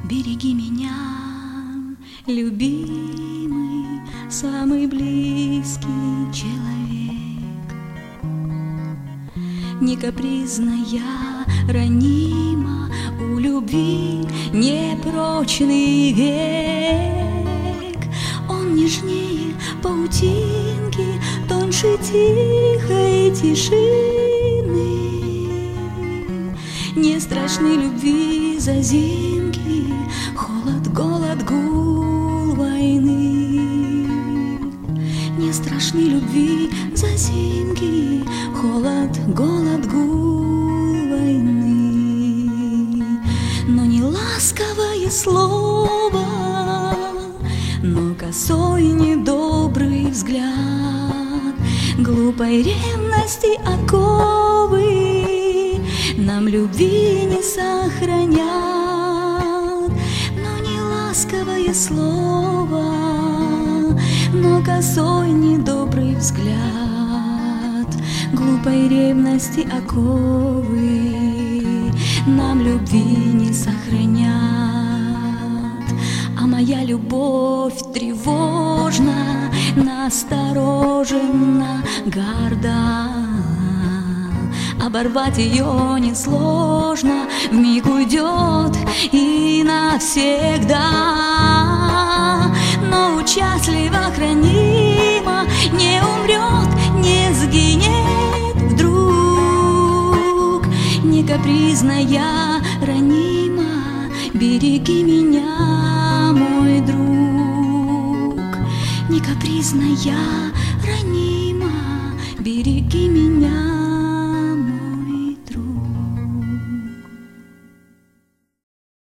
береги меня, любимый, самый близкий человек. Не капризная, ранима, у любви непрочный век. Он нежнее паутинки, тоньше тихой тишины. Не страшны любви зазимки, холод, голод, гул войны. Не страшны любви зазимки, холод, голод, гул войны. Но не ласковое слово, но косой недобрый взгляд, глупой ревности оковы нам любви не сохранят. Но не ласковое слово, но косой недобрый взгляд, глупой ревности оковы нам любви не сохранят. А моя любовь тревожна, насторожена, горда. Оборвать ее несложно, вмиг уйдет и навсегда. Но участливо хранима, не умрет, не сгинет вдруг. Не капризная, ранима, береги меня, мой друг. Не капризная, ранима, береги меня.